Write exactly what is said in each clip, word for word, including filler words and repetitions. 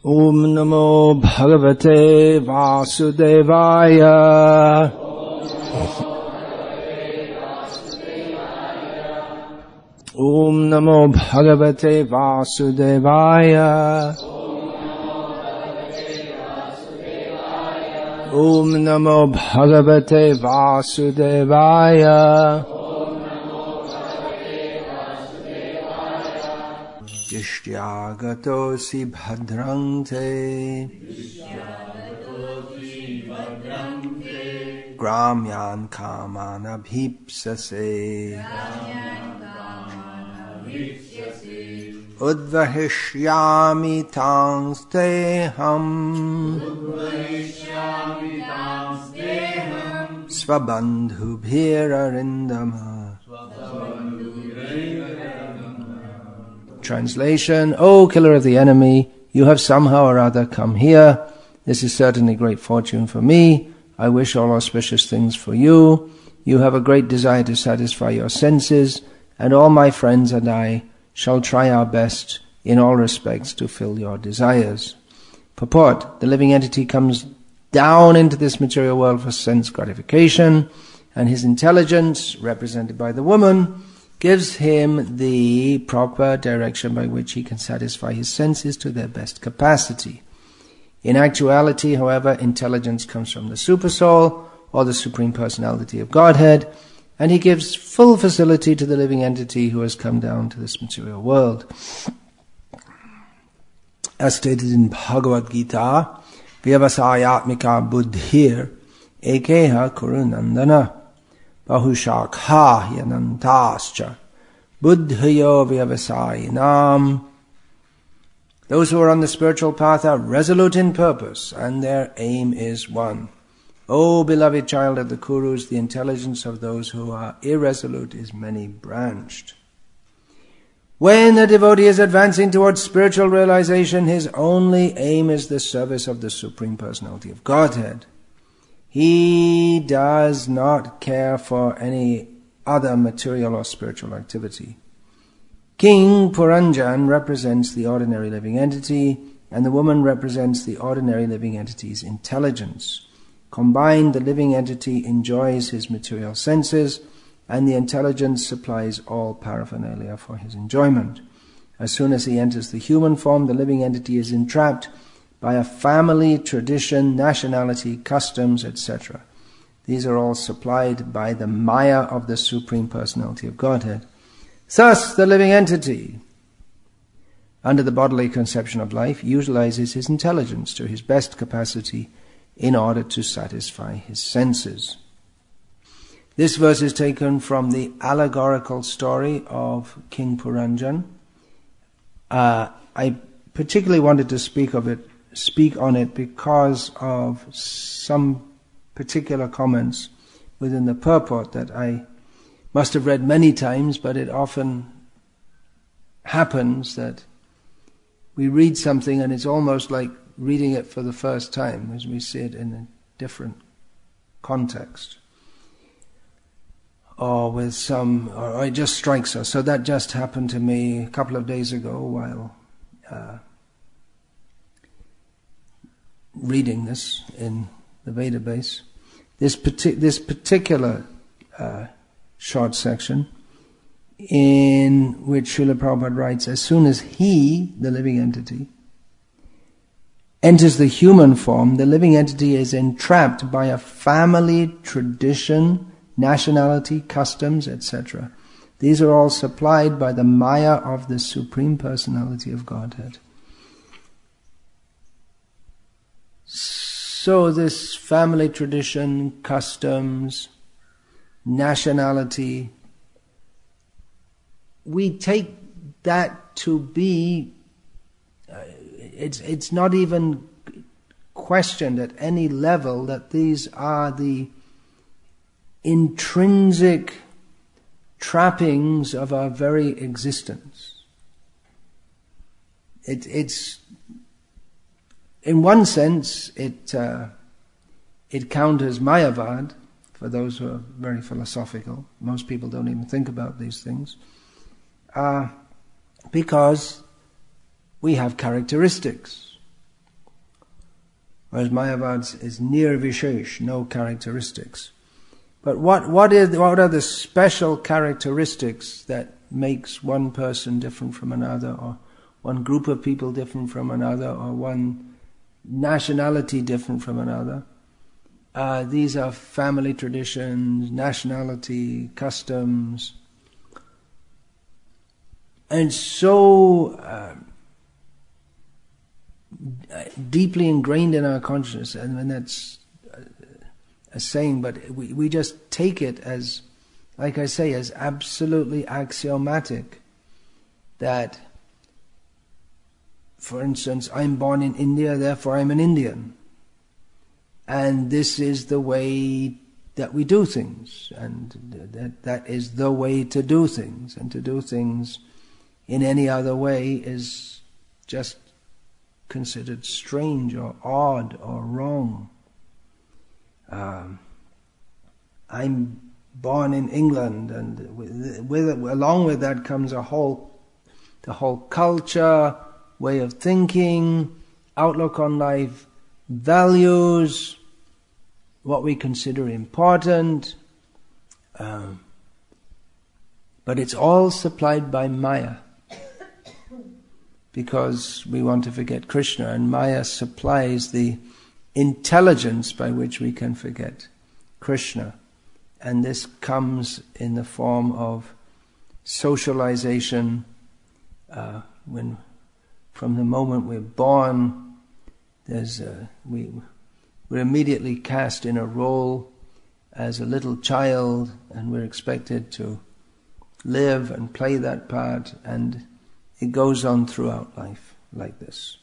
Om Namo Bhagavate Vasudevaya. Om Namo Bhagavate Vasudevaya. Om Namo Bhagavate Vasudevaya. Ishyagatosi bhadrangte Gramyan kamana bhipsase Udvahishyami tangsteham Svabandhubhirarindama. Translation: O killer of the enemy, you have somehow or other come here. This is certainly great fortune for me. I wish all auspicious things for you. You have a great desire to satisfy your senses, and all my friends and I shall try our best in all respects to fill your desires. Purport: the living entity comes down into this material world for sense gratification, and his intelligence, represented by the woman, gives him the proper direction by which he can satisfy his senses to their best capacity. In actuality, however, intelligence comes from the Supersoul, or the Supreme Personality of Godhead, and he gives full facility to the living entity who has come down to this material world. As stated in Bhagavad Gita, Vyavasayatmika buddhir ekeha kurunandana Bahushakha yanantascha buddhayo vyavasayinam. Those who are on the spiritual path are resolute in purpose, and their aim is one. O beloved child of the Kurus, the intelligence of those who are irresolute is many-branched. When a devotee is advancing towards spiritual realization, his only aim is the service of the Supreme Personality of Godhead. He does not care for any other material or spiritual activity. King Puranjan represents the ordinary living entity, and the woman represents the ordinary living entity's intelligence. Combined, the living entity enjoys his material senses, and the intelligence supplies all paraphernalia for his enjoyment. As soon as he enters the human form, the living entity is entrapped by a family, tradition, nationality, customs, et cetera. These are all supplied by the Maya of the Supreme Personality of Godhead. Thus, the living entity, under the bodily conception of life, utilizes his intelligence to his best capacity in order to satisfy his senses. This verse is taken from the allegorical story of King Puranjan. Uh, I particularly wanted to speak of it speak on it because of some particular comments within the purport that I must have read many times, but it often happens that we read something and it's almost like reading it for the first time as we see it in a different context, or with some, or it just strikes us. So that just happened to me a couple of days ago while uh, reading this in the Veda base. This, partic- this particular uh, short section, in which Srila Prabhupada writes, as soon as he, the living entity, enters the human form, the living entity is entrapped by a family, tradition, nationality, customs, et cetera. These are all supplied by the Maya of the Supreme Personality of Godhead. So this family, tradition, customs, nationality, we take that to be, uh, it's it's not even questioned at any level that these are the intrinsic trappings of our very existence. It, it's, in one sense, it uh, it counters Mayavad, for those who are very philosophical. Most people don't even think about these things. Uh, because we have characteristics. whereas Mayavad is nirvishesh, no characteristics. But what what is what are the special characteristics that makes one person different from another, or one group of people different from another, or one nationality different from another? Uh, these are family traditions, nationality, customs, and so uh, deeply ingrained in our consciousness, and, and that's a saying, but we, we just take it as, like I say, as absolutely axiomatic that, for instance, I'm born in India, therefore I'm an Indian. And this is the way that we do things, and that that is the way to do things, and to do things in any other way is just considered strange or odd or wrong. Um, I'm born in England, and with, with along with that comes a whole, the whole culture, way of thinking, outlook on life, values, what we consider important, um, but it's all supplied by Maya, because we want to forget Krishna, and Maya supplies the intelligence by which we can forget Krishna. And this comes in the form of socialization. Uh, when, from the moment we're born, there's a, we we're immediately cast in a role as a little child, and we're expected to live and play that part, and it goes on throughout life like this.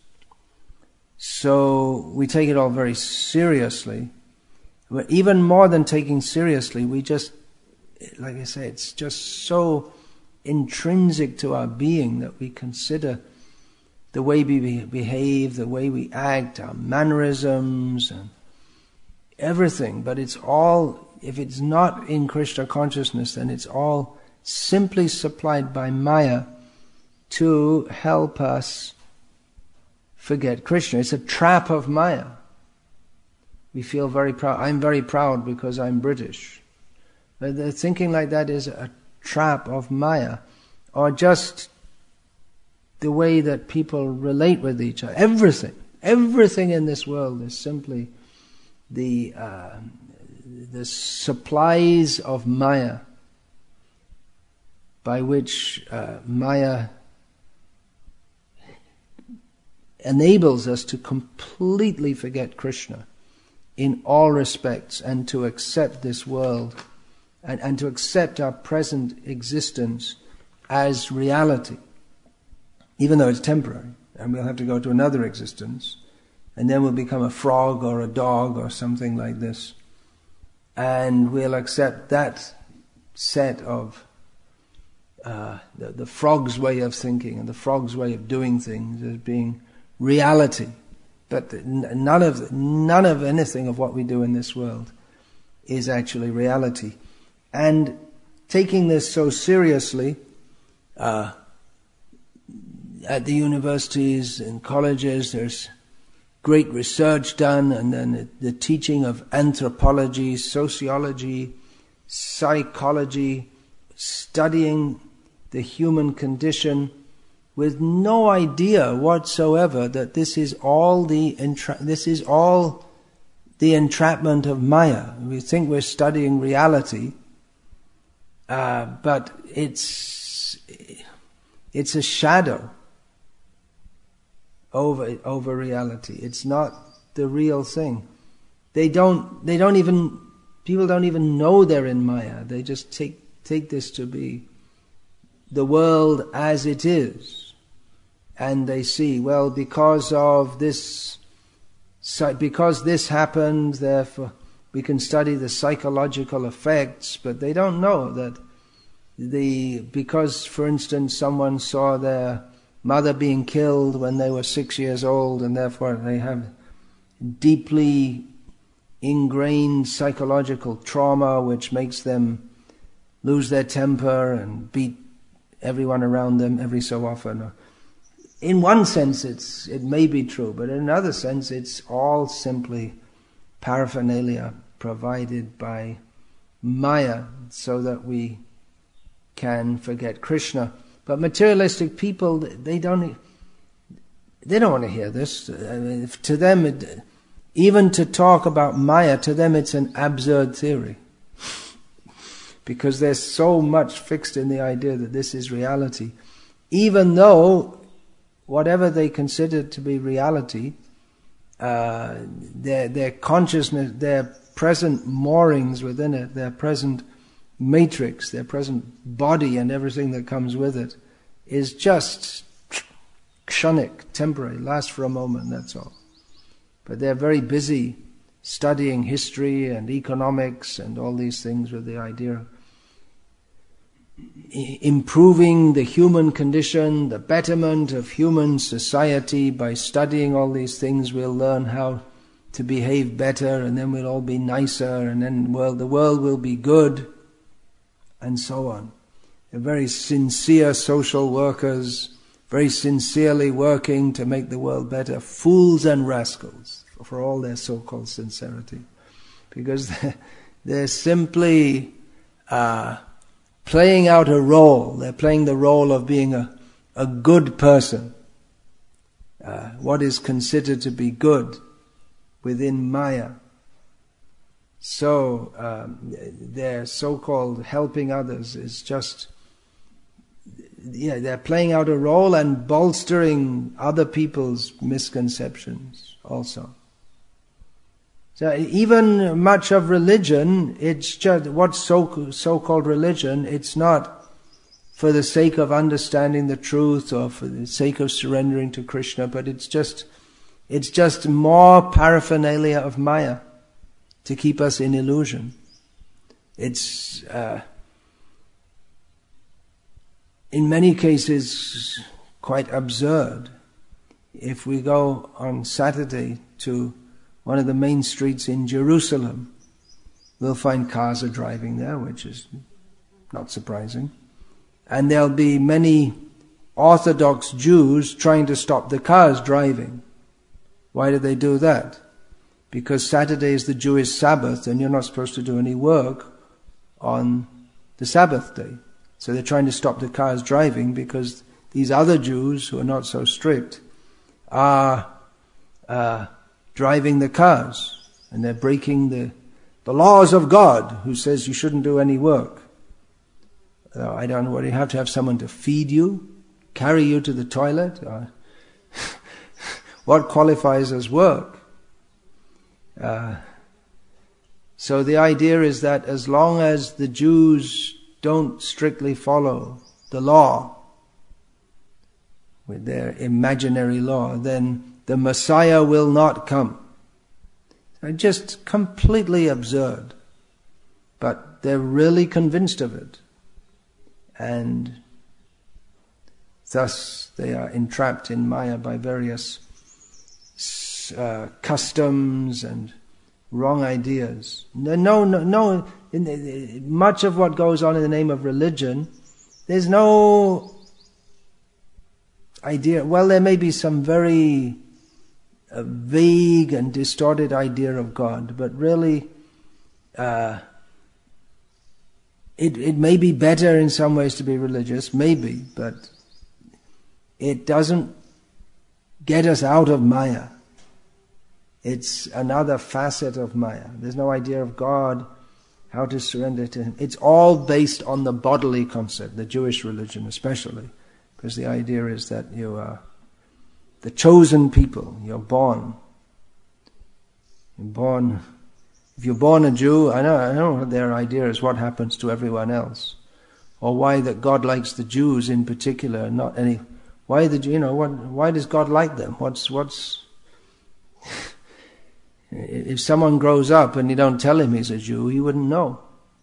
So we take it all very seriously. But even more than taking seriously, we just, like I say, it's just so intrinsic to our being that we consider the way we behave, the way we act, our mannerisms, and everything. But it's all, if it's not in Krishna consciousness, then it's all simply supplied by Maya to help us forget Krishna. It's a trap of Maya. We feel very proud. I'm very proud because I'm British. But the thinking like that is a trap of Maya, or just the way that people relate with each other. Everything, everything in this world is simply the uh, the supplies of Maya, by which uh, Maya enables us to completely forget Krishna in all respects, and to accept this world, and, and to accept our present existence as reality, even though it's temporary, and we'll have to go to another existence, and then we'll become a frog or a dog or something like this, and we'll accept that set of uh, the, the frog's way of thinking and the frog's way of doing things as being reality. But none of none of anything of what we do in this world is actually reality. And taking this so seriously, uh, at the universities and colleges, there's great research done, and then the teaching of anthropology, sociology, psychology, studying the human condition, with no idea whatsoever that this is all the entra- this is all the entrapment of Maya. We think we're studying reality, uh, but it's it's a shadow over over reality. It's not the real thing. They don't they don't even people don't even know they're in Maya. They just take take this to be the world as it is. And they see, well, because of this, because this happened, therefore we can study the psychological effects, but they don't know that the, because, for instance, someone saw their mother being killed when they were six years old, and therefore they have deeply ingrained psychological trauma which makes them lose their temper and beat everyone around them every so often. in one sense it's it may be true, but in another sense it's all simply paraphernalia provided by Maya so that we can forget Krishna. But materialistic people, they don't they don't want to hear this. I mean, to them, it, even to talk about Maya, to them it's an absurd theory. Because they're so much fixed in the idea that this is reality. Even though whatever they consider to be reality, uh, their their consciousness, their present moorings within it, their present matrix, their present body and everything that comes with it, is just kshanik, temporary, lasts for a moment, that's all. But they're very busy studying history and economics and all these things with the idea of improving the human condition, the betterment of human society. By studying all these things, we'll learn how to behave better, and then we'll all be nicer, and then well, the world will be good, and so on. They're very sincere social workers, very sincerely working to make the world better. Fools and rascals, for all their so-called sincerity. Because they're, they're simply uh, playing out a role. They're playing the role of being a, a good person. Uh, what is considered to be good within Maya. So um, their so-called helping others is just, yeah, they're playing out a role and bolstering other people's misconceptions also. So even much of religion, it's just, what's so, so-called religion, it's not for the sake of understanding the truth or for the sake of surrendering to Krishna, but it's just It's just more paraphernalia of Maya to keep us in illusion. It's uh, in many cases quite absurd. If we go on Saturday to one of the main streets in Jerusalem, we'll find cars are driving there, which is not surprising. And there'll be many Orthodox Jews trying to stop the cars driving. Why do they do that? Because Saturday is the Jewish Sabbath and you're not supposed to do any work on the Sabbath day. So they're trying to stop the cars driving because these other Jews who are not so strict are uh, driving the cars and they're breaking the, the laws of God, who says you shouldn't do any work. Uh, I don't know, what, you have to have someone to feed you, carry you to the toilet? Or what qualifies as work? Uh, so the idea is that as long as the Jews don't strictly follow the law, with their imaginary law, then the Messiah will not come. Just completely absurd. But they're really convinced of it. And thus they are entrapped in Maya by various Uh, customs and wrong ideas. No, no, no. no in the, much of what goes on in the name of religion, there's no idea. Well, there may be some very uh, vague and distorted idea of God, but really, uh, it it may be better in some ways to be religious, maybe, but it doesn't get us out of Maya. It's another facet of Maya. There's no idea of God, how to surrender to Him. It's all based on the bodily concept, the Jewish religion especially, because the idea is that you are the chosen people. You're born. You're born. If you're born a Jew, I know, I know their idea is what happens to everyone else, or why that God likes the Jews in particular, not any. Why the you know what? Why does God like them? What's what's If someone grows up and you don't tell him he's a Jew, he wouldn't know.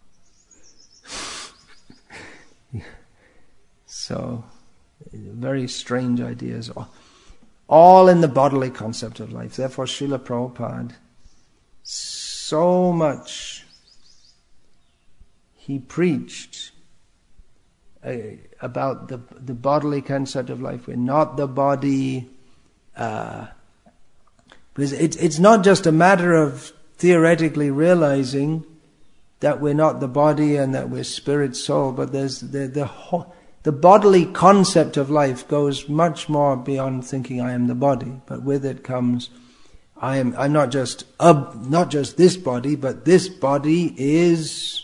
So, very strange ideas. All in the bodily concept of life. Therefore, Srila Prabhupada, so much he preached uh, about the the bodily concept of life. We're not the body. Uh, because it's it's not just a matter of theoretically realizing that we're not the body and that we're spirit, soul, but there's the the whole, the bodily concept of life goes much more beyond thinking I am the body. But with it comes, I am. I'm not just a, not just this body, but this body is,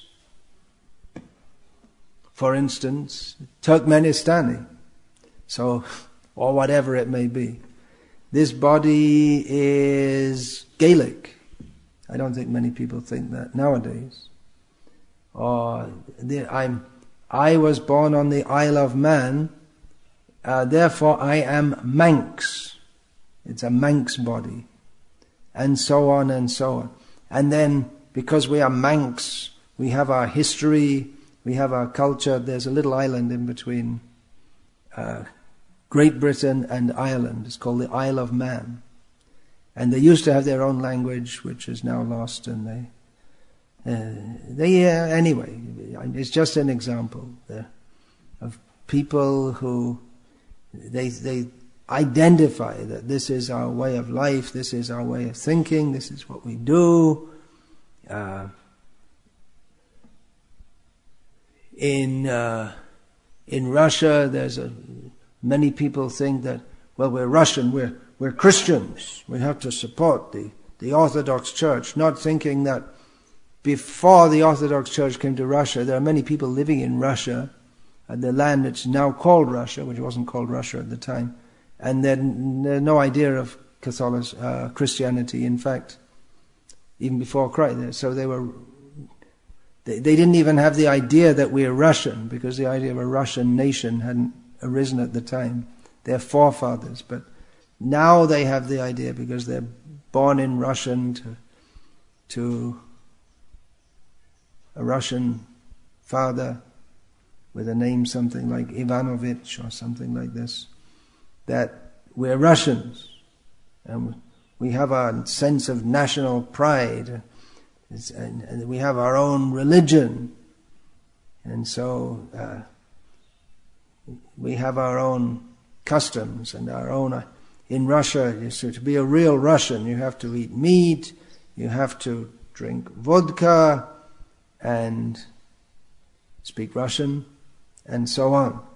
for instance, Turkmenistani, so, or whatever it may be. This body is Gaelic. I don't think many people think that nowadays. Or the, I'm, I was born on the Isle of Man, uh, therefore I am Manx. It's a Manx body, and so on and so on. And then, because we are Manx, we have our history. We have our culture. There's a little island in between uh, Great Britain and Ireland. It's called the Isle of Man. And they used to have their own language, which is now lost. And they, uh, they uh, anyway, it's just an example there of people who they they identify that this is our way of life, this is our way of thinking, this is what we do. Uh, In uh, in Russia, there's a many people think that, well, we're Russian, we're we're Christians, we have to support the the Orthodox Church, not thinking that before the Orthodox Church came to Russia, there are many people living in Russia, and the land that's now called Russia, which wasn't called Russia at the time, and then they had no idea of Catholic uh, Christianity. In fact, even before Christ, so they were. They, they didn't even have the idea that we are Russian, because the idea of a Russian nation hadn't arisen at the time. Their forefathers, but now they have the idea because they're born in Russian to, to a Russian father with a name something like Ivanovich or something like this, that we're Russians and we have our sense of national pride. And, and we have our own religion, and so uh, we have our own customs and our own. Uh, in Russia, so to be a real Russian, you have to eat meat, you have to drink vodka, and speak Russian, and so on.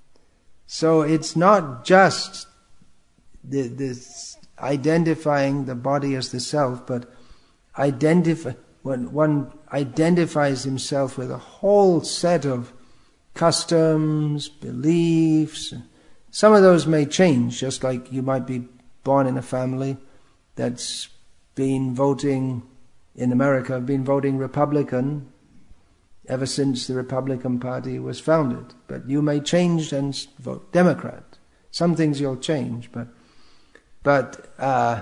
So it's not just the, this identifying the body as the self, but Identify when one identifies himself with a whole set of customs, beliefs. Some of those may change, just like you might be born in a family that's been voting in America, been voting Republican ever since the Republican Party was founded. But you may change and vote Democrat. Some things you'll change, but but. Uh,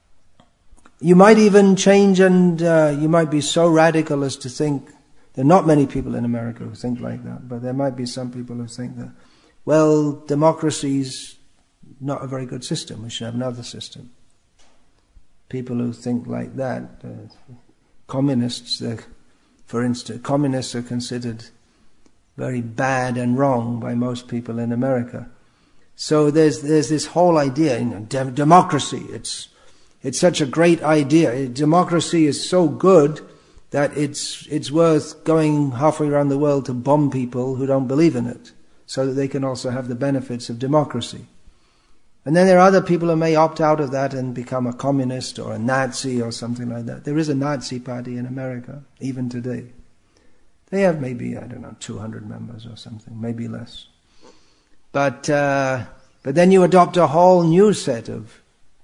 You might even change, and uh, you might be so radical as to think, there are not many people in America who think like that, but there might be some people who think that, well, democracy's not a very good system, we should have another system. People who think like that, uh, communists, uh, for instance, communists are considered very bad and wrong by most people in America. So there's there's this whole idea, you know, de- democracy, it's It's such a great idea. Democracy is so good that it's it's worth going halfway around the world to bomb people who don't believe in it, so that they can also have the benefits of democracy. And then there are other people who may opt out of that and become a communist or a Nazi or something like that. There is a Nazi party in America, even today. They have maybe, I don't know, two hundred members or something, maybe less. But uh, but then you adopt a whole new set of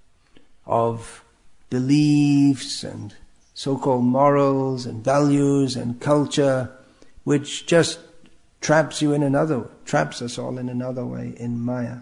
of beliefs and so-called morals and values and culture, which just traps you in another, traps us all in another way, in Maya.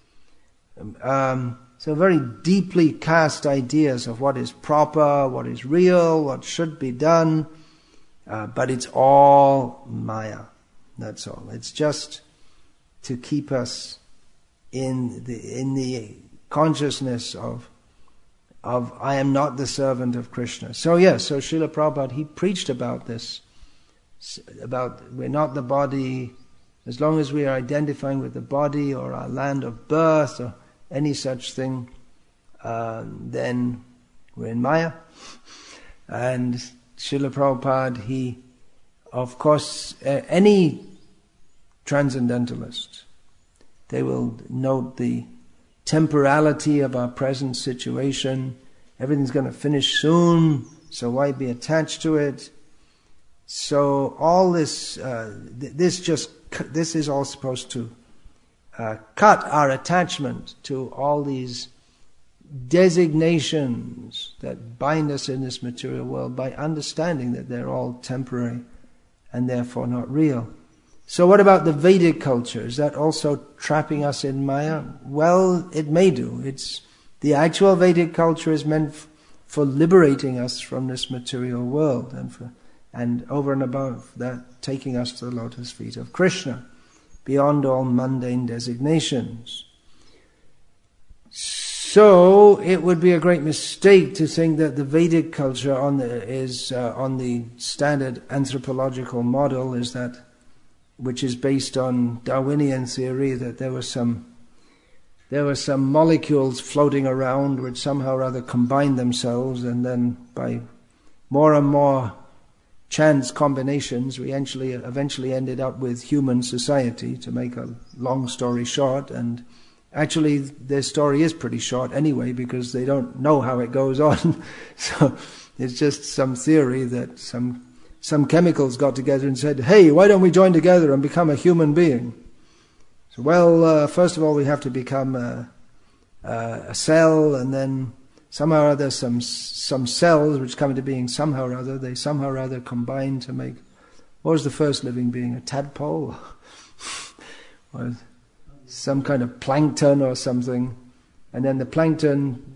Um, so very deeply cast ideas of what is proper, what is real, what should be done, uh, but it's all Maya. That's all. It's just to keep us in the in the consciousness of of I am not the servant of Krishna. So yes, so Srila Prabhupada, he preached about this, about we're not the body, As long as we are identifying with the body or our land of birth or any such thing, uh, then we're in Maya. And Srila Prabhupada, he, of course, uh, any transcendentalist, they will note the temporality of our present situation. Everything's going to finish soon, so why be attached to it? So all this, uh, th- this just, this is all supposed to uh, cut our attachment to all these designations that bind us in this material world by understanding that they're all temporary and therefore not real. So what about the Vedic culture? Is that also trapping us in Maya? Well, it may do. It's the actual Vedic culture is meant f- for liberating us from this material world, and for and over and above that, taking us to the lotus feet of Krishna, beyond all mundane designations. So it would be a great mistake to think that the Vedic culture on the, is uh, on the standard anthropological model, is that, which is based on Darwinian theory, that there were some there were some molecules floating around which somehow or other combined themselves, and then by more and more chance combinations, we eventually eventually ended up with human society, to make a long story short. And actually their story is pretty short anyway, because they don't know how it goes on. So it's just some theory that some some chemicals got together and said, hey, why don't we join together and become a human being? So, well, uh, first of all we have to become a, a, a cell, and then somehow or other some some cells which come into being somehow or other, they somehow or other combine to make, what was the first living being, a tadpole? Or some kind of plankton or something, and then the plankton,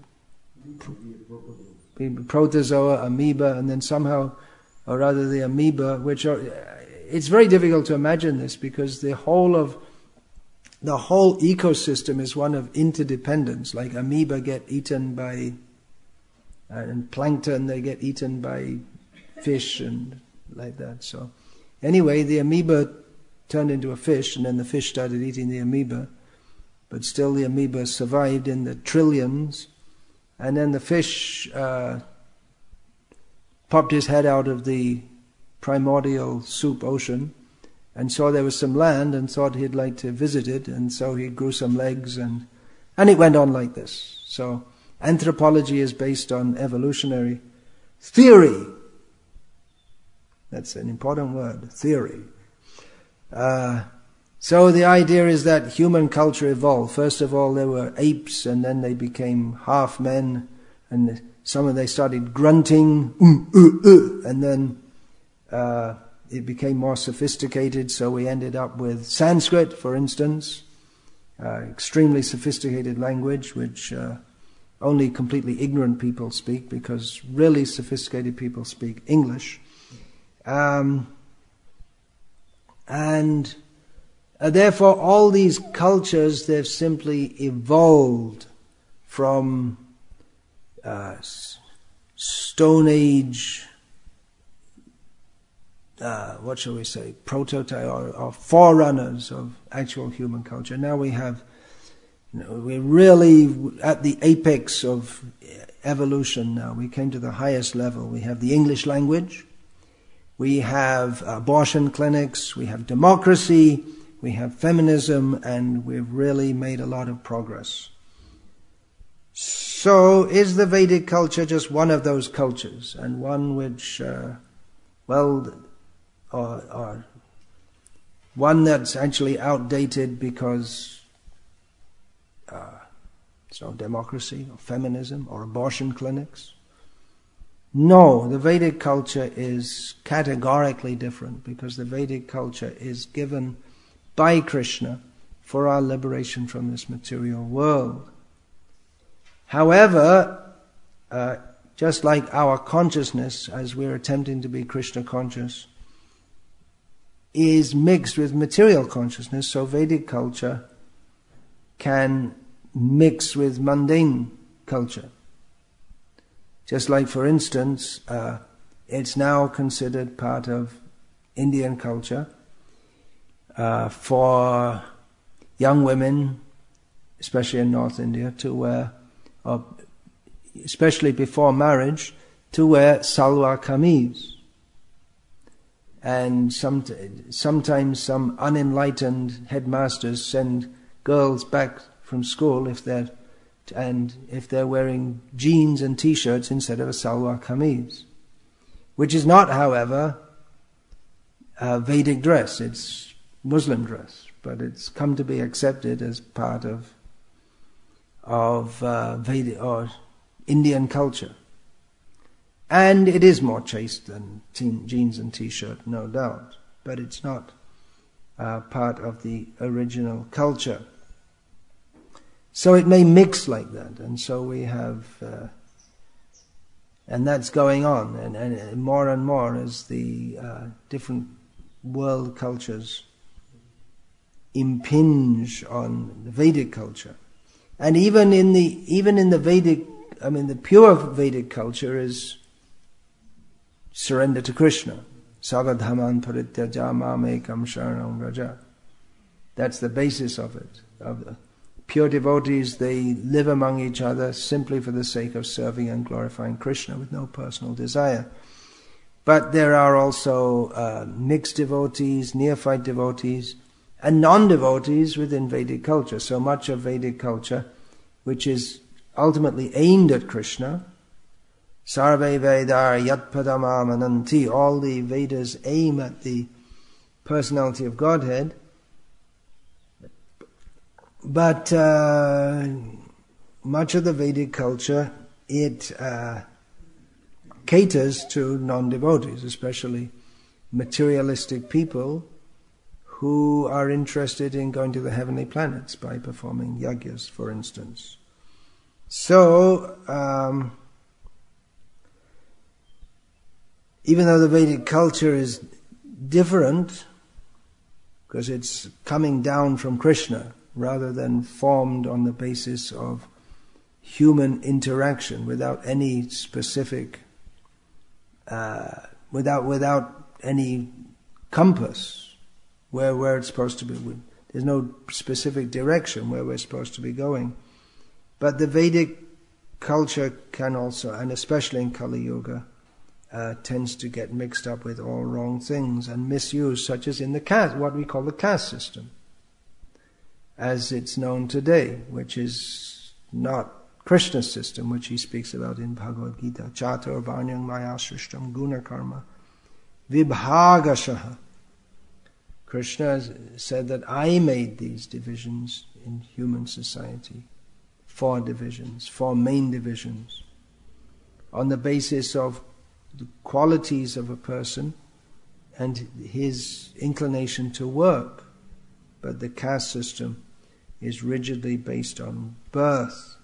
protozoa, amoeba, and then somehow or rather the amoeba, which are, it's very difficult to imagine this, because the whole of, the whole ecosystem is one of interdependence. Like amoeba get eaten by, uh, and plankton, they get eaten by fish and like that. So anyway, the amoeba turned into a fish, and then the fish started eating the amoeba, but still the amoeba survived in the trillions, and then the fish uh, popped his head out of the primordial soup ocean and saw there was some land and thought he'd like to visit it, and so he grew some legs, and and it went on like this. So anthropology is based on evolutionary theory. That's an important word, theory. Uh, so the idea is that human culture evolved. First of all, there were apes, and then they became half men, and some of they started grunting, mm, uh, uh, and then uh, it became more sophisticated. So we ended up with Sanskrit, for instance, uh, extremely sophisticated language, which uh, only completely ignorant people speak, because really sophisticated people speak English. Um, and uh, therefore all these cultures, they've simply evolved from uh, Stone Age, uh, what shall we say, prototype or, or forerunners of actual human culture. Now we have, you know, we're really at the apex of evolution now. We came to the highest level. We have the English language. We have abortion clinics, we have democracy, we have feminism, and we've really made a lot of progress. So is the Vedic culture just one of those cultures, and one which, uh, well, or, or one that's actually outdated because uh, there's no democracy or feminism or abortion clinics? No, the Vedic culture is categorically different, because the Vedic culture is given by Krishna for our liberation from this material world. However, uh, just like our consciousness, as we're attempting to be Krishna conscious, is mixed with material consciousness, so Vedic culture can mix with mundane culture. Just like, for instance, uh, it's now considered part of Indian culture uh, for young women, especially in North India, to wear, or especially before marriage, to wear salwar kameez. And some, sometimes some unenlightened headmasters send girls back from school if they're and if they're wearing jeans and t-shirts instead of a salwar kameez, which is not, however, a Vedic dress. It's Muslim dress, but it's come to be accepted as part of of uh, Vedic or Indian culture. And it is more chaste than teen, jeans and t-shirt, no doubt, but it's not uh, part of the original culture. So it may mix like that, and so we have, uh, and that's going on, and, and more and more as the uh, different world cultures impinge on the Vedic culture. And even in the even in the Vedic, I mean, the pure Vedic culture is surrender to Krishna. Sarvadhaman parityaja mamekam sharanam vraja. That's the basis of it. Of the pure devotees, they live among each other simply for the sake of serving and glorifying Krishna with no personal desire. But there are also uh, mixed devotees, neophyte devotees, and non-devotees within Vedic culture. So much of Vedic culture, which is ultimately aimed at Krishna, Sarve Vedar Yatpadama Mananti, all the Vedas aim at the personality of Godhead, but uh, much of the Vedic culture, it uh, caters to non-devotees, especially materialistic people who are interested in going to the heavenly planets by performing yagyas, for instance. So, um, even though the Vedic culture is different, because it's coming down from Krishna, rather than formed on the basis of human interaction without any specific, uh, without without any compass where where it's supposed to be. There's no specific direction where we're supposed to be going. But the Vedic culture can also, and especially in Kali Yuga, uh, tends to get mixed up with all wrong things and misused, such as in the caste, what we call the caste system, as it's known today, which is not Krishna's system, which he speaks about in Bhagavad Gita. Chatur varnyam maya shrishtam guna karma vibhagashaha. Krishna said that I made these divisions in human society, four divisions, four main divisions, on the basis of the qualities of a person and his inclination to work. But the caste system is rigidly based on birth.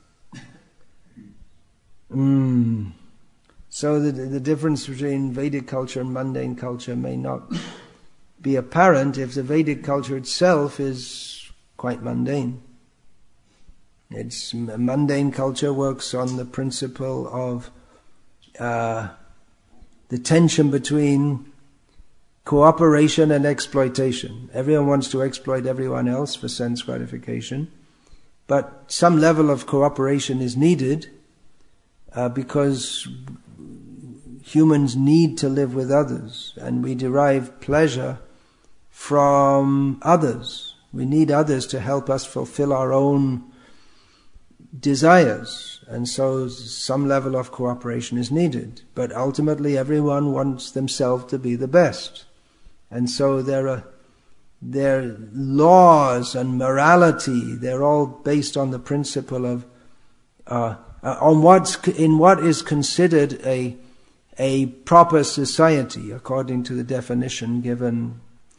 Mm. So the, the difference between Vedic culture and mundane culture may not be apparent if the Vedic culture itself is quite mundane. Its mundane culture works on the principle of uh, the tension between cooperation and exploitation. Everyone wants to exploit everyone else for sense gratification, but some level of cooperation is needed uh, because humans need to live with others, and we derive pleasure from others. We need others to help us fulfill our own desires, and so some level of cooperation is needed. But ultimately everyone wants themselves to be the best. And so there are their laws and morality, they're all based on the principle of uh, uh, on what's in what is considered a a proper society according to the definition given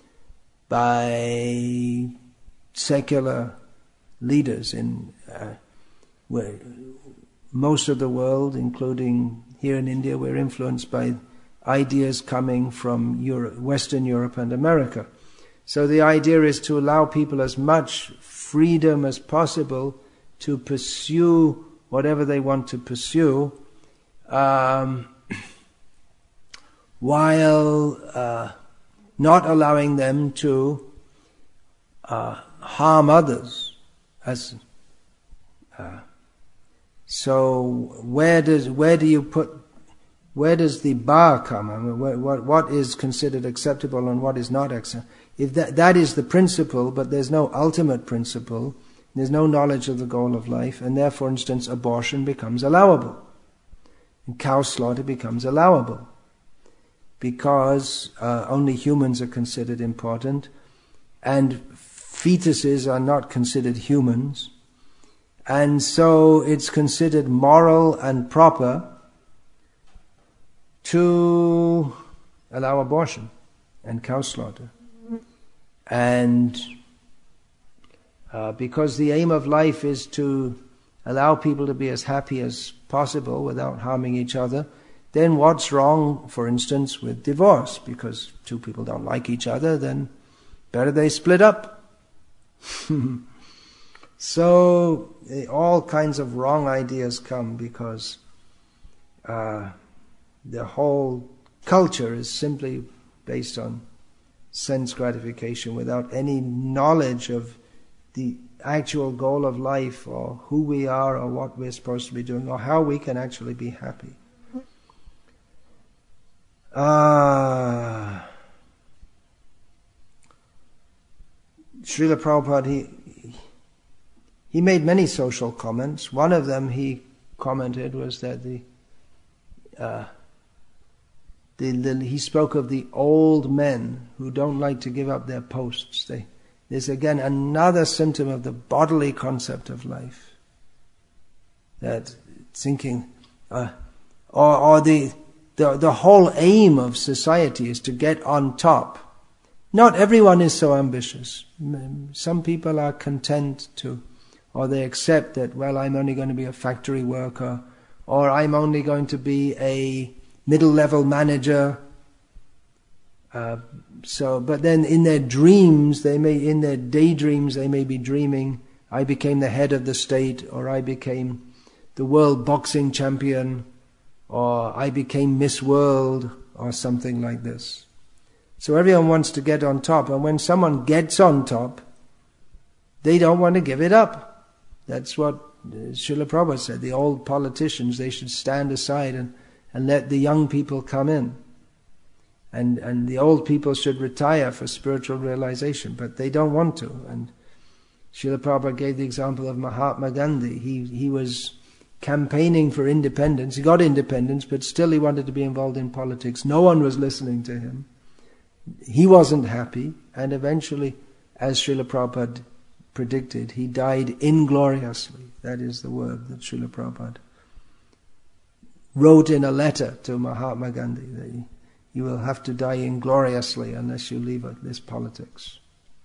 by secular leaders in uh, where most of the world, including here in India, we're influenced by ideas coming from Europe, Western Europe and America. So the idea is to allow people as much freedom as possible to pursue whatever they want to pursue, um, while uh, not allowing them to uh, harm others. As uh, so, where does where do you put where does the bar come? I mean, what, what what is considered acceptable and what is not acceptable? If that that is the principle, but there's no ultimate principle, there's no knowledge of the goal of life, and there, for instance, abortion becomes allowable, and cow slaughter becomes allowable, because uh, only humans are considered important, and fetuses are not considered humans, and so it's considered moral and proper to allow abortion and cow slaughter. And uh, because the aim of life is to allow people to be as happy as possible without harming each other, then what's wrong, for instance, with divorce? Because two people don't like each other, then better they split up. So all kinds of wrong ideas come because uh, the whole culture is simply based on sense gratification without any knowledge of the actual goal of life, or who we are, or what we're supposed to be doing, or how we can actually be happy. Uh, Srila Prabhupada, he, he made many social comments. One of them he commented was that the, uh, the, the he spoke of the old men who don't like to give up their posts. They, there's again another symptom of the bodily concept of life. That thinking, uh, or, or the, the the whole aim of society is to get on top. Not everyone is so ambitious. Some people are content to, or they accept that, well, I'm only going to be a factory worker, or I'm only going to be a middle-level manager. Uh, so, but then in their dreams, they may, in their daydreams, they may be dreaming, I became the head of the state, or I became the world boxing champion, or I became Miss World, or something like this. So everyone wants to get on top, and when someone gets on top, they don't want to give it up. That's what Srila Prabhupada said. The old politicians, they should stand aside and, and let the young people come in. And and the old people should retire for spiritual realization, but they don't want to. And Srila Prabhupada gave the example of Mahatma Gandhi. He he was campaigning for independence. He got independence, but still he wanted to be involved in politics. No one was listening to him. He wasn't happy, and eventually, as Srila Prabhupada predicted, he died ingloriously. That is the word that Srila Prabhupada wrote in a letter to Mahatma Gandhi, that he, you will have to die ingloriously unless you leave this politics.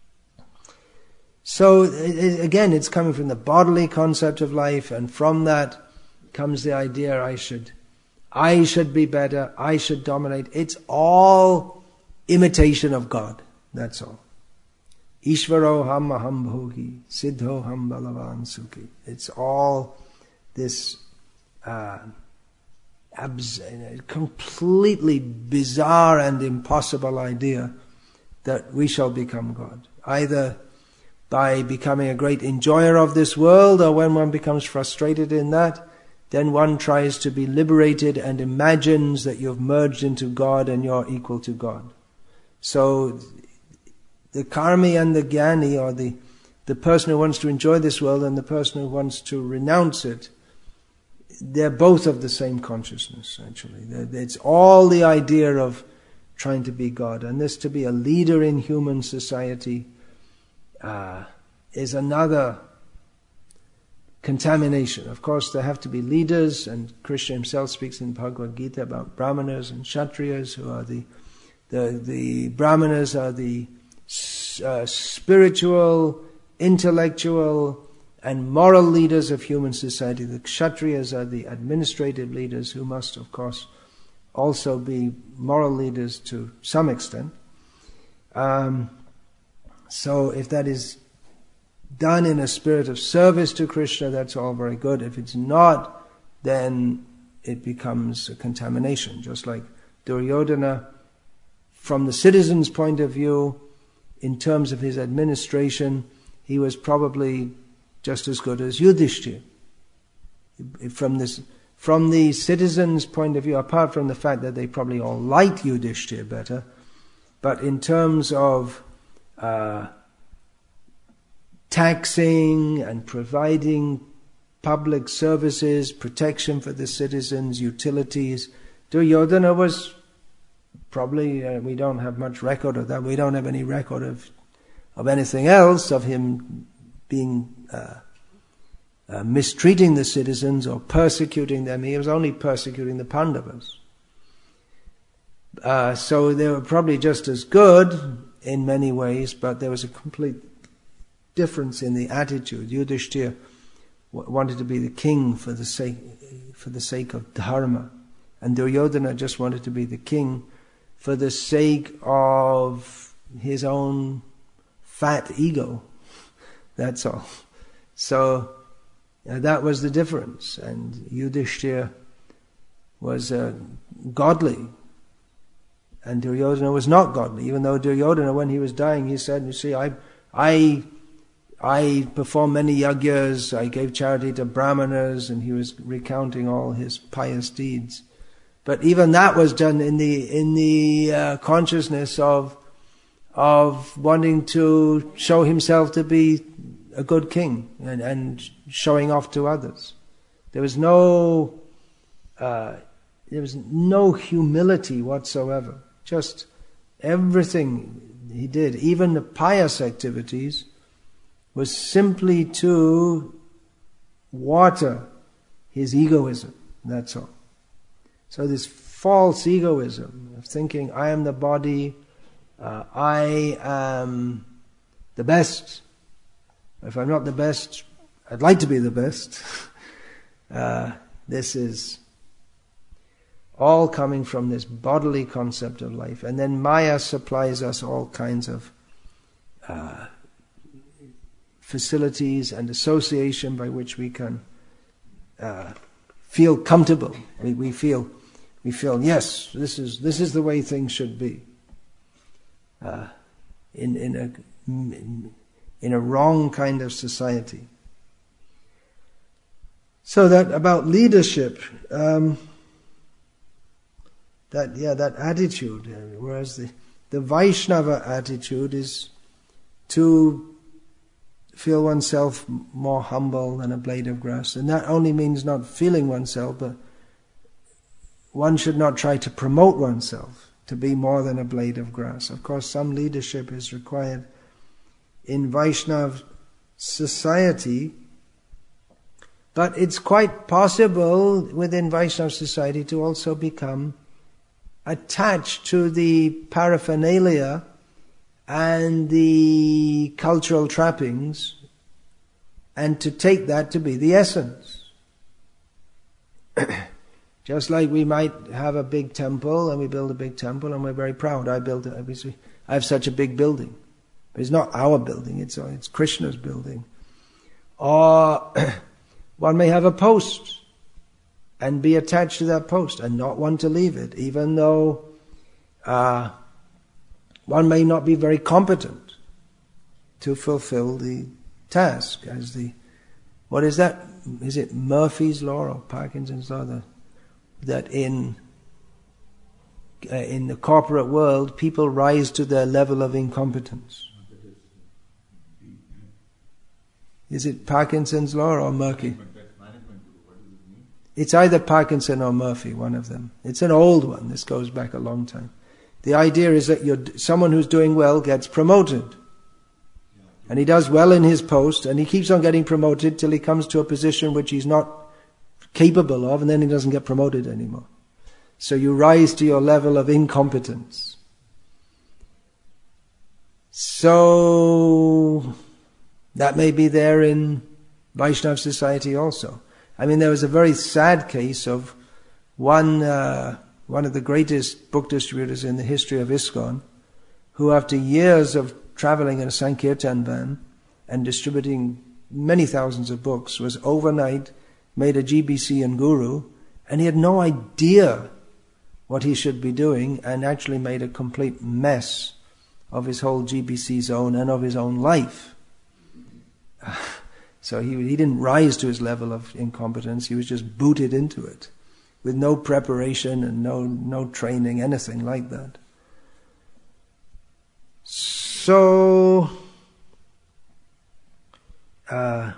So it, again, it's coming from the bodily concept of life, and from that comes the idea I should, I should be better, I should dominate. It's all imitation of God. That's all. Ishvaro ham aham bhogi, siddho ham balavan sukhi. It's all this uh, abs- completely bizarre and impossible idea that we shall become God. Either by becoming a great enjoyer of this world, or when one becomes frustrated in that, then one tries to be liberated and imagines that you've merged into God and you're equal to God. So the karmi and the jnani, or the, the person who wants to enjoy this world and the person who wants to renounce it, they're both of the same consciousness, actually. It's all the idea of trying to be God. And this, to be a leader in human society, uh, is another contamination. Of course, there have to be leaders, and Krishna himself speaks in Bhagavad Gita about brahmanas and kshatriyas, who are the the the brahmanas are the uh, spiritual, intellectual, and moral leaders of human society. The kshatriyas are the administrative leaders, who must, of course, also be moral leaders to some extent. Um, so if that is done in a spirit of service to Krishna, that's all very good. If it's not, then it becomes a contamination. Just like Duryodhana, from the citizens' point of view, in terms of his administration, he was probably just as good as Yudhishthira. From this, from the citizens' point of view, apart from the fact that they probably all liked Yudhishthira better, but in terms of uh, taxing and providing public services, protection for the citizens, utilities, Duryodhana was probably, uh, we don't have much record of that, we don't have any record of of anything else, of him being uh, uh, mistreating the citizens or persecuting them. He was only persecuting the Pandavas. Uh, so they were probably just as good in many ways, but there was a complete difference in the attitude. Yudhishthira w- wanted to be the king for the sake for the sake of dharma, and Duryodhana just wanted to be the king for the sake of his own fat ego. That's all. So uh, that was the difference. And Yudhishthira was uh, godly, and Duryodhana was not godly. Even though Duryodhana, when he was dying, he said, "You see, I, I, I performed many yagyas. I gave charity to brahmanas," and he was recounting all his pious deeds. But even that was done in the in the uh, consciousness of of wanting to show himself to be a good king and, and showing off to others. There was no uh, there was no humility whatsoever. Just everything he did, even the pious activities, was simply to water his egoism. That's all. So this false egoism of thinking, I am the body, uh, I am the best. If I'm not the best, I'd like to be the best. uh, this is all coming from this bodily concept of life. And then Maya supplies us all kinds of uh, facilities and association by which we can uh, feel comfortable. We, we feel... We feel, yes, this is this is the way things should be. Uh, in in a in a wrong kind of society. So that about leadership, um, that yeah, that attitude. Uh, whereas the the Vaishnava attitude is to feel oneself more humble than a blade of grass, and that only means not feeling oneself, but one should not try to promote oneself to be more than a blade of grass. Of course, some leadership is required in Vaishnava society, but it's quite possible within Vaishnava society to also become attached to the paraphernalia and the cultural trappings, and to take that to be the essence. Just like we might have a big temple, and we build a big temple, and we're very proud. I built it. I have such a big building, but it's not our building. It's it's Krishna's building. Or one may have a post and be attached to that post and not want to leave it, even though uh, one may not be very competent to fulfill the task. As the what is that? Is it Murphy's Law or Parkinson's Law? The, that in uh, in the corporate world, people rise to their level of incompetence. Is it Parkinson's Law or Murphy? It's either Parkinson or Murphy, one of them. It's an old one. This goes back a long time. The idea is that you're, someone who's doing well gets promoted. And he does well in his post, and he keeps on getting promoted till he comes to a position which he's not capable of, and then he doesn't get promoted anymore. So you rise to your level of incompetence. So that may be there in Vaishnava society also. I mean, there was a very sad case of one uh, one of the greatest book distributors in the history of ISKCON, who after years of traveling in a Sankirtan van and distributing many thousands of books, was overnight made a G B C and guru, and he had no idea what he should be doing, and actually made a complete mess of his whole G B C zone and of his own life. So he he didn't rise to his level of incompetence. He was just booted into it with no preparation and no no training, anything like that. So uh,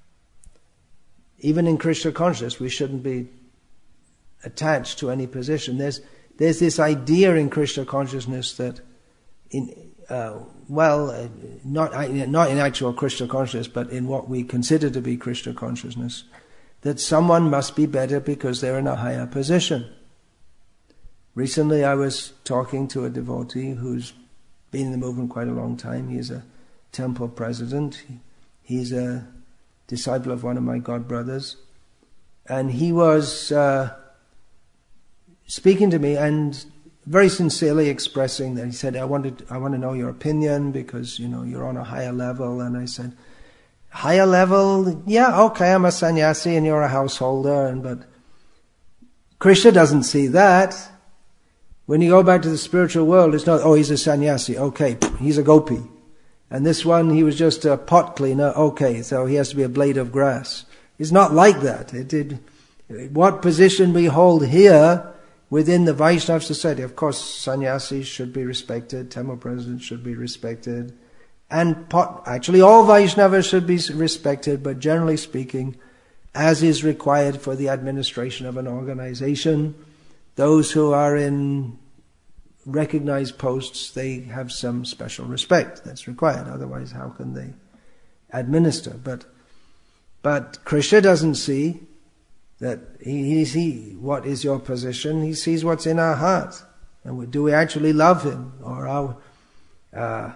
even in Krishna consciousness, we shouldn't be attached to any position. There's there's this idea in Krishna consciousness that in uh, well, uh, not not in actual Krishna consciousness, but in what we consider to be Krishna consciousness, that someone must be better because they're in a higher position. Recently, I was talking to a devotee who's been in the movement quite a long time. He's a temple president. He's a disciple of one of my god brothers, and he was uh, speaking to me and very sincerely expressing that. He said, I wanted, I want to know your opinion because, you know, you're on a higher level. And I said, higher level? Yeah, okay, I'm a sannyasi and you're a householder. And but Krishna doesn't see that. When you go back to the spiritual world, it's not, oh, he's a sannyasi. Okay, he's a gopi. And this one, he was just a pot cleaner. Okay, so he has to be a blade of grass. It's not like that. It did. What position we hold here within the Vaishnava society, of course, sannyasis should be respected, temple presidents should be respected, and pot, actually all Vaishnavas should be respected, but generally speaking, as is required for the administration of an organization, those who are in recognized posts, they have some special respect that's required. Otherwise, how can they administer? But, but Krishna doesn't see that he, he sees what is your position. He sees what's in our heart. And do we actually love him? Or are, uh,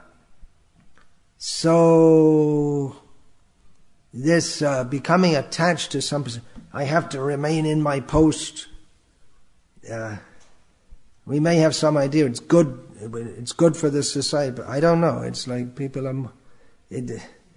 so this uh, becoming attached to some position, I have to remain in my post. Uh, we may have some idea it's good, it's good for the society, but I don't know. It's like people are, it,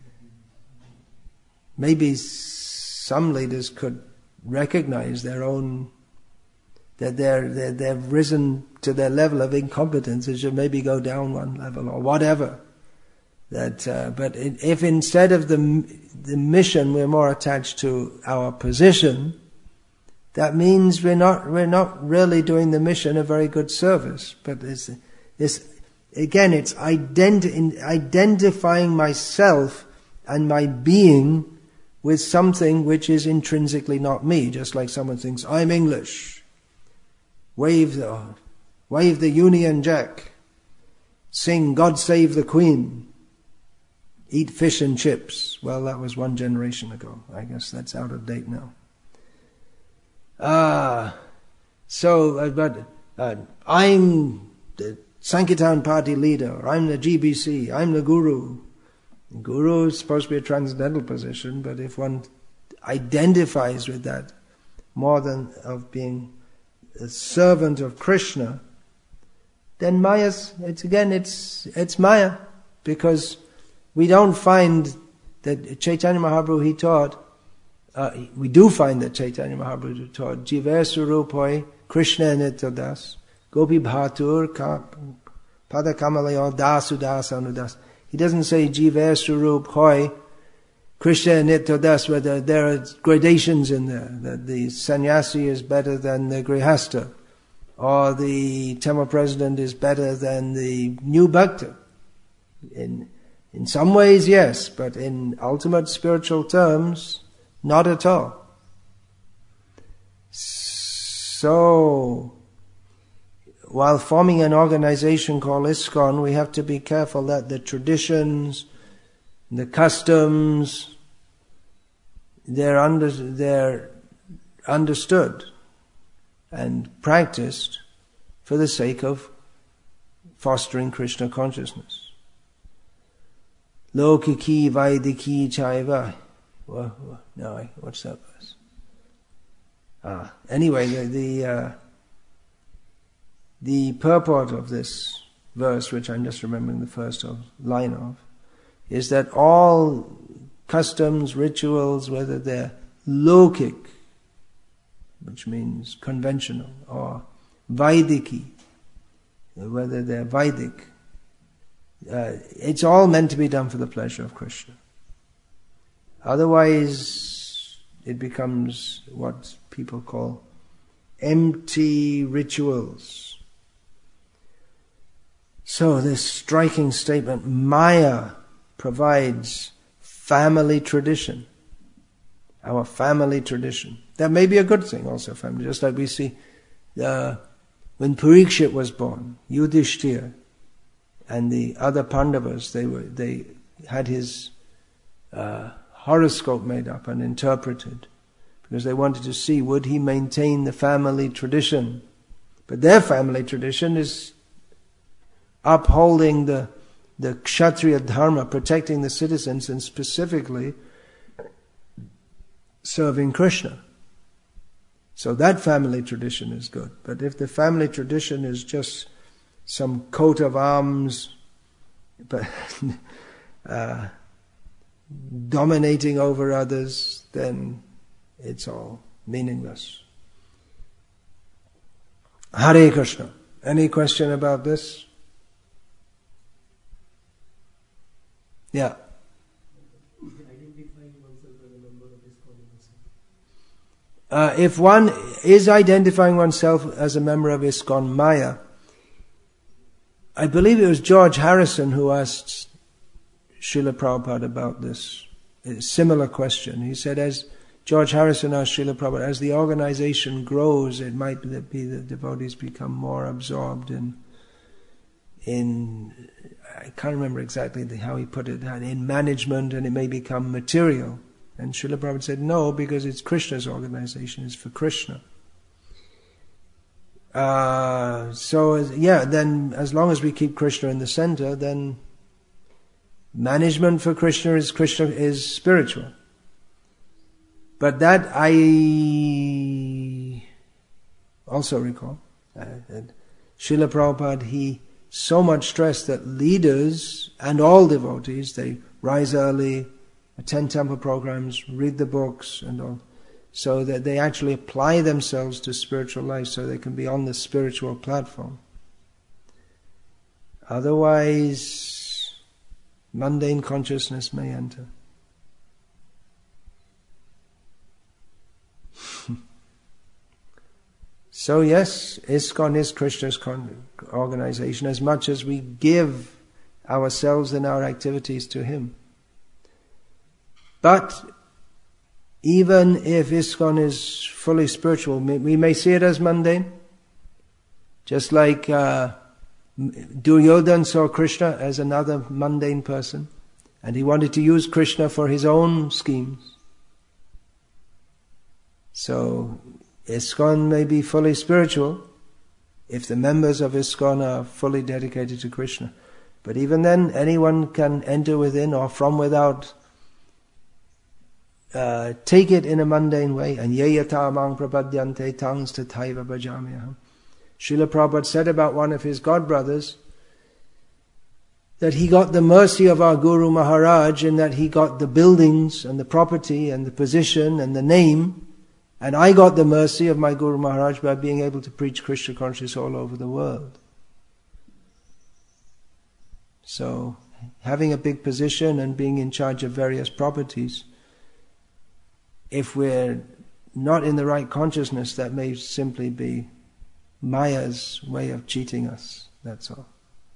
maybe some leaders could recognize their own, that they're, they're, they've risen to their level of incompetence, it should maybe go down one level or whatever. That, uh, but it, if instead of the the mission we're more attached to our position, that means we're not we're not really doing the mission a very good service. But it's, it's again, it's identi- identifying myself and my being with something which is intrinsically not me. Just like someone thinks, I'm English. Wave the, wave the Union Jack. Sing God Save the Queen. Eat fish and chips. Well, that was one generation ago. I guess that's out of date now. Ah, so, uh, but uh, I'm the Sankirtan party leader, or I'm the G B C, I'm the guru. Guru is supposed to be a transcendental position, but if one identifies with that more than of being a servant of Krishna, then Maya's, it's again, it's it's Maya, because we don't find that Chaitanya Mahaprabhu, he taught, uh, we do find that Chaitanya Mahaprabhu taught, Jiva Surupoi, Krishna Nityadas, Gopi Bhatur, Pada Kamalayo, Dasu Das Anudas. He doesn't say Jiva Surup Hoi, Krishna Nityadas, where there, there are gradations in there, that the sannyasi is better than the grihasta, or the temple president is better than the new bhakta. In, in some ways, yes, but in ultimate spiritual terms, not at all. So, while forming an organization called ISKCON, we have to be careful that the traditions, the customs, they're, under, they're understood and practiced for the sake of fostering Krishna consciousness. Lokiki Vaidiki Chaiva. No, what's that verse? Ah, anyway, the the, uh, the purport of this verse, which I'm just remembering the first of, line of, is that all customs, rituals, whether they're lokic, which means conventional, or Vaidiki, whether they're Vedic, uh, it's all meant to be done for the pleasure of Krishna. Otherwise, it becomes what people call empty rituals. So this striking statement, Maya provides family tradition. Our family tradition. That may be a good thing also, family. Just like we see uh, when Parikshit was born, Yudhishthira and the other Pandavas, they were they had his uh, horoscope made up and interpreted because they wanted to see would he maintain the family tradition. But their family tradition is upholding the the Kshatriya Dharma, protecting the citizens, and specifically serving Krishna. So that family tradition is good. But if the family tradition is just some coat of arms, but uh, dominating over others, then it's all meaningless. Hare Krishna. Any question about this? Yeah. Uh, if one is identifying oneself as a member of ISKCON Maya, I believe it was George Harrison who asked Srila Prabhupada about this, a similar question. He said, as George Harrison asked Srila Prabhupada, as the organization grows, it might be that devotees become more absorbed in, in I can't remember exactly how he put it, in management, and it may become material. And Srila Prabhupada said, no, because it's Krishna's organization, it's for Krishna. Uh, so, yeah, then as long as we keep Krishna in the center, then management for Krishna is Krishna is spiritual. But that I also recall, uh, that Srila Prabhupada, he so much stressed that leaders and all devotees, they rise early, attend temple programs, read the books and all, so that they actually apply themselves to spiritual life so they can be on the spiritual platform. Otherwise, mundane consciousness may enter. So yes, ISKCON is Krishna's con- organization as much as we give ourselves and our activities to Him. But even if ISKCON is fully spiritual, we may see it as mundane. Just like uh, Duryodhana saw Krishna as another mundane person, and he wanted to use Krishna for his own schemes. So ISKCON may be fully spiritual if the members of ISKCON are fully dedicated to Krishna. But even then, anyone can enter within or from without, uh, take it in a mundane way. And ye yata mang prapadyante tangs tathaiva bhajamyaham. Srila Prabhupada said about one of his godbrothers that he got the mercy of our Guru Maharaj in that he got the buildings and the property and the position and the name. And I got the mercy of my Guru Maharaj by being able to preach Krishna consciousness all over the world. So, having a big position and being in charge of various properties, if we're not in the right consciousness, that may simply be Maya's way of cheating us. That's all.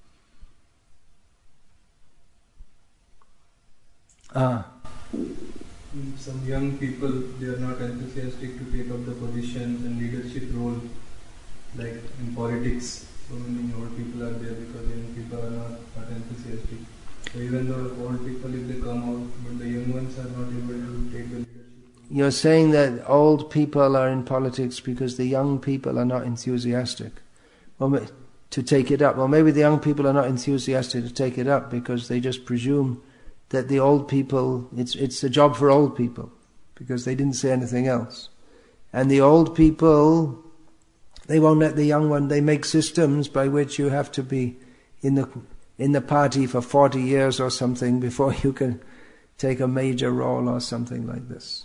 Ah. Some young people, they are not enthusiastic to take up the positions and leadership role, like in politics. So many old people are there because young people are not, not enthusiastic. So even though old people, if they come out, but the young ones are not able to take the leadership role. You're saying that old people are in politics because the young people are not enthusiastic well, to take it up. Well, maybe the young people are not enthusiastic to take it up because they just presume that the old people, it's it's a job for old people, because they didn't say anything else. And the old people, they won't let the young one, they make systems by which you have to be in the in the party for forty years or something before you can take a major role or something like this.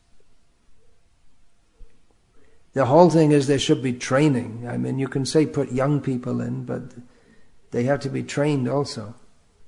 The whole thing is there should be training. I mean, you can say put young people in, but they have to be trained also.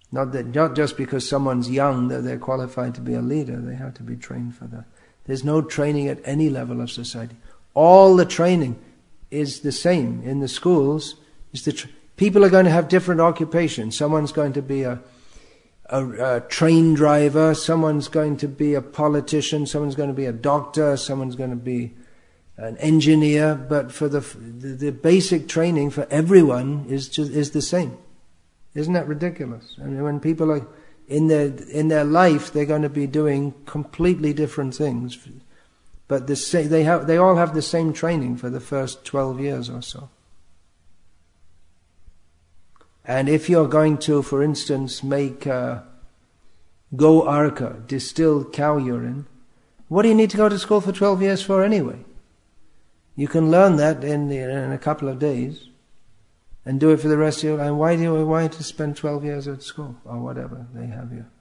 Not that, not just because someone's young that they're qualified to be a leader. They have to be trained for that. There's no training at any level of society. All the training is the same in the schools. Is the tr- people are going to have different occupations. Someone's going to be a, a, a train driver. Someone's going to be a politician. Someone's going to be a doctor. Someone's going to be an engineer. But for the the, the basic training for everyone is just, is the same. Isn't that ridiculous? I mean, when people are in their in their life, they're going to be doing completely different things, but the sa- they have they all have the same training for the first twelve years or so. And if you're going to, for instance, make uh, go arka, distilled cow urine, what do you need to go to school for twelve years for anyway? You can learn that in the, in a couple of days. And do it for the rest of your life. And why do you why to spend twelve years at school or whatever they have you?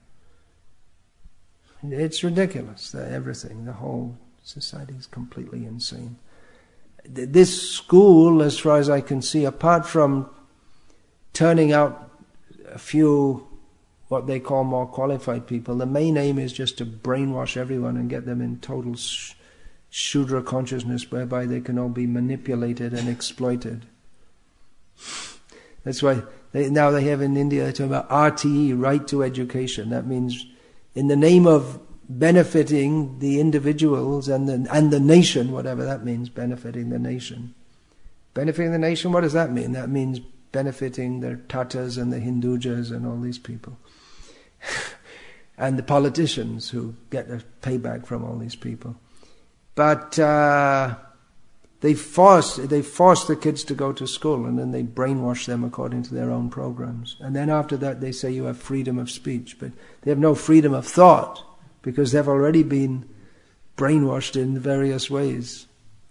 It's ridiculous. That everything, the whole society is completely insane. This school, as far as I can see, apart from turning out a few what they call more qualified people, the main aim is just to brainwash everyone and get them in total sh- Shudra consciousness, whereby they can all be manipulated and exploited. That's why they, now they have in India, they talk about R T E, right to education. That means in the name of benefiting the individuals and the, and the nation, whatever that means, benefiting the nation. Benefiting the nation, what does that mean? That means benefiting the Tatars and the Hindujas and all these people. And the politicians who get a payback from all these people. But uh, they force they force the kids to go to school, and then they brainwash them according to their own programs. And then after that they say you have freedom of speech, but they have no freedom of thought because they've already been brainwashed in various ways.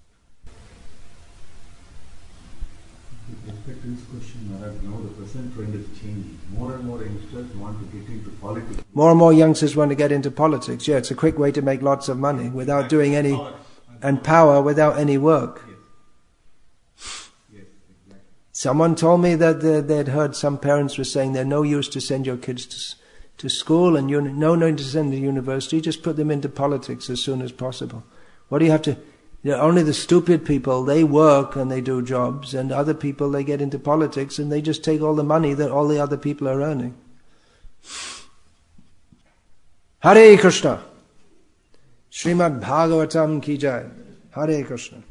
With respect to this question, Maharaj, now the present trend is changing. More and more youngsters want to get into politics. More and more youngsters want to get into politics. Yeah, it's a quick way to make lots of money without doing any, and power without any work. Yes. Yes, exactly. Someone told me that they'd heard some parents were saying they're no use to send your kids to to school and uni- no need to send them to university. Just put them into politics as soon as possible. What do you have to? You know, only the stupid people, they work and they do jobs, and other people, they get into politics and they just take all the money that all the other people are earning. Hare Krishna. Srimad Bhagavatam ki jai. Hare Krishna.